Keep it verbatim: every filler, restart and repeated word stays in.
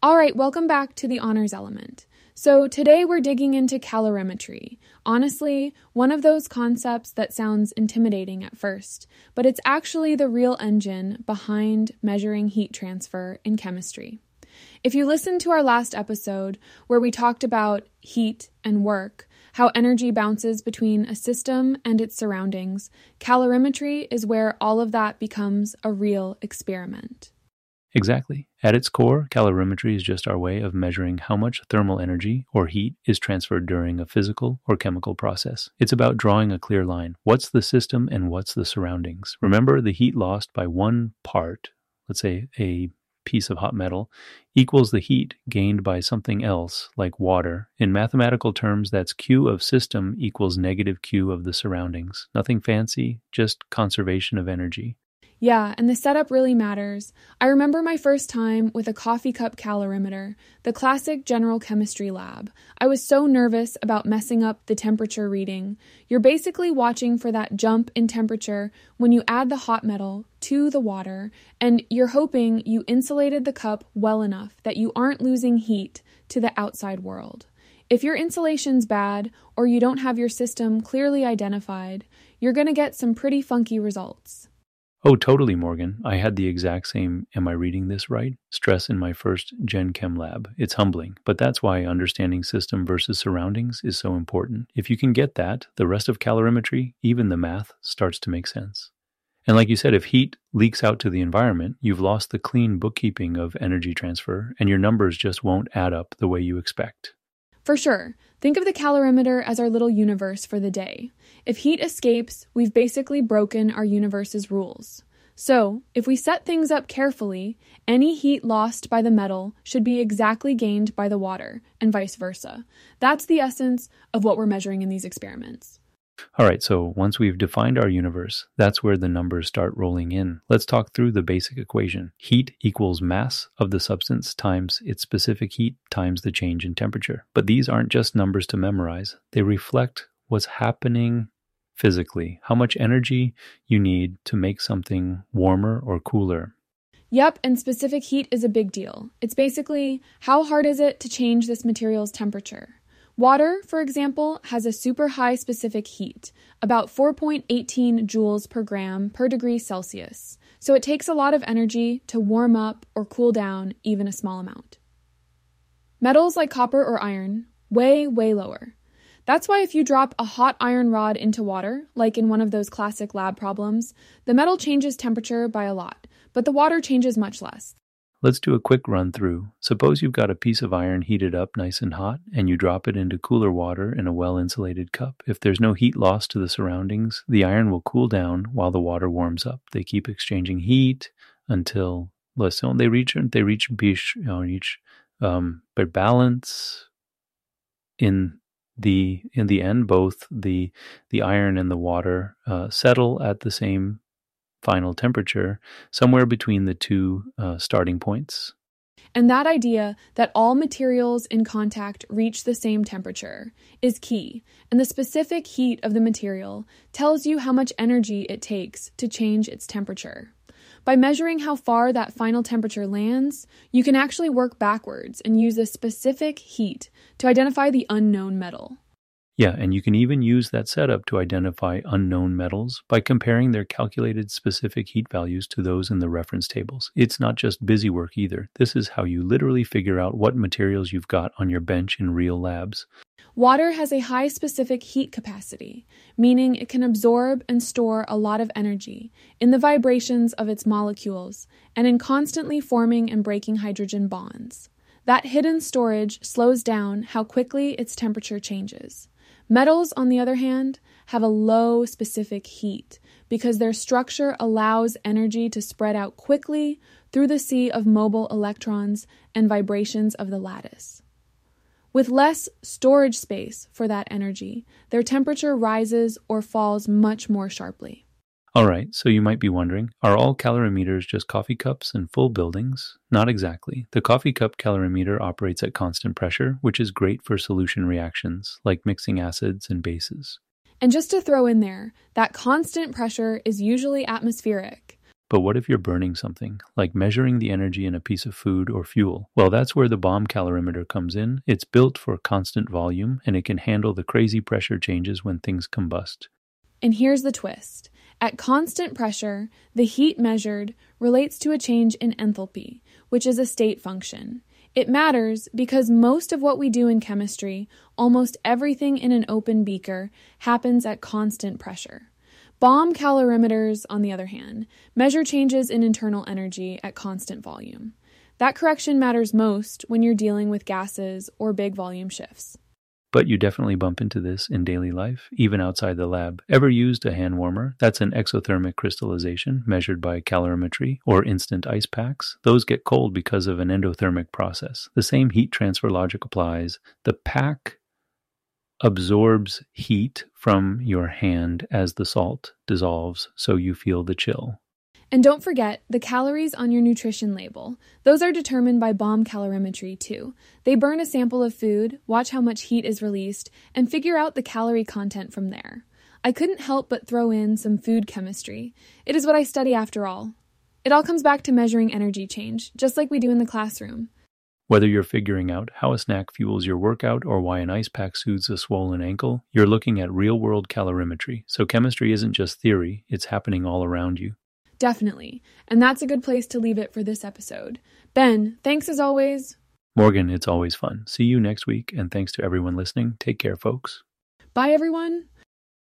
All right, welcome back to the honors element. So today we're digging into calorimetry. Honestly, one of those concepts that sounds intimidating at first, but it's actually the real engine behind measuring heat transfer in chemistry. If you listened to our last episode where we talked about heat and work, how energy bounces between a system and its surroundings, calorimetry is where all of that becomes a real experiment. Exactly. At its core, calorimetry is just our way of measuring how much thermal energy or heat is transferred during a physical or chemical process. It's about drawing a clear line. What's the system and what's the surroundings? Remember, the heat lost by one part, let's say a piece of hot metal, equals the heat gained by something else, like water. In mathematical terms, that's Q of system equals negative Q of the surroundings. Nothing fancy, just conservation of energy. Yeah, and the setup really matters. I remember my first time with a coffee cup calorimeter, the classic general chemistry lab. I was so nervous about messing up the temperature reading. You're basically watching for that jump in temperature when you add the hot metal to the water, and you're hoping you insulated the cup well enough that you aren't losing heat to the outside world. If your insulation's bad, or you don't have your system clearly identified, you're going to get some pretty funky results. Oh, totally, Morgan. I had the exact same, am I reading this right? Stress in my first Gen Chem lab. It's humbling, but that's why understanding system versus surroundings is so important. If you can get that, the rest of calorimetry, even the math, starts to make sense. And like you said, if heat leaks out to the environment, you've lost the clean bookkeeping of energy transfer, and your numbers just won't add up the way you expect. For sure. Think of the calorimeter as our little universe for the day. If heat escapes, we've basically broken our universe's rules. So, if we set things up carefully, any heat lost by the metal should be exactly gained by the water, and vice versa. That's the essence of what we're measuring in these experiments. All right, so once we've defined our universe, that's where the numbers start rolling in. Let's talk through the basic equation. Heat equals mass of the substance times its specific heat times the change in temperature. But these aren't just numbers to memorize. They reflect what's happening physically, how much energy you need to make something warmer or cooler. Yep, and specific heat is a big deal. It's basically, how hard is it to change this material's temperature? Water, for example, has a super high specific heat, about four point one eight joules per gram per degree Celsius, so it takes a lot of energy to warm up or cool down even a small amount. Metals like copper or iron, way, way lower. That's why if you drop a hot iron rod into water, like in one of those classic lab problems, the metal changes temperature by a lot, but the water changes much less. Let's do a quick run through. Suppose you've got a piece of iron heated up nice and hot, and you drop it into cooler water in a well-insulated cup. If there's no heat loss to the surroundings, the iron will cool down while the water warms up. They keep exchanging heat until, let's say, they reach they reach you know, reach um, their balance. In the in the end, both the the iron and the water uh, settle at the same final temperature, somewhere between the two uh, starting points. And that idea that all materials in contact reach the same temperature is key, and the specific heat of the material tells you how much energy it takes to change its temperature. By measuring how far that final temperature lands, you can actually work backwards and use a specific heat to identify the unknown metal. Yeah, and you can even use that setup to identify unknown metals by comparing their calculated specific heat values to those in the reference tables. It's not just busy work either. This is how you literally figure out what materials you've got on your bench in real labs. Water has a high specific heat capacity, meaning it can absorb and store a lot of energy in the vibrations of its molecules and in constantly forming and breaking hydrogen bonds. That hidden storage slows down how quickly its temperature changes. Metals, on the other hand, have a low specific heat because their structure allows energy to spread out quickly through the sea of mobile electrons and vibrations of the lattice. With less storage space for that energy, their temperature rises or falls much more sharply. All right, so you might be wondering, are all calorimeters just coffee cups and full buildings? Not exactly. The coffee cup calorimeter operates at constant pressure, which is great for solution reactions, like mixing acids and bases. And just to throw in there, that constant pressure is usually atmospheric. But what if you're burning something, like measuring the energy in a piece of food or fuel? Well, that's where the bomb calorimeter comes in. It's built for constant volume, and it can handle the crazy pressure changes when things combust. And here's the twist. At constant pressure, the heat measured relates to a change in enthalpy, which is a state function. It matters because most of what we do in chemistry, almost everything in an open beaker, happens at constant pressure. Bomb calorimeters, on the other hand, measure changes in internal energy at constant volume. That correction matters most when you're dealing with gases or big volume shifts. But you definitely bump into this in daily life, even outside the lab. Ever used a hand warmer? That's an exothermic crystallization measured by calorimetry, or instant ice packs. Those get cold because of an endothermic process. The same heat transfer logic applies. The pack absorbs heat from your hand as the salt dissolves, so you feel the chill. And don't forget the calories on your nutrition label. Those are determined by bomb calorimetry too. They burn a sample of food, watch how much heat is released, and figure out the calorie content from there. I couldn't help but throw in some food chemistry. It is what I study after all. It all comes back to measuring energy change, just like we do in the classroom. Whether you're figuring out how a snack fuels your workout or why an ice pack soothes a swollen ankle, you're looking at real-world calorimetry. So chemistry isn't just theory, it's happening all around you. Definitely. And that's a good place to leave it for this episode. Ben, thanks as always. Morgan, it's always fun. See you next week, and thanks to everyone listening. Take care, folks. Bye, everyone.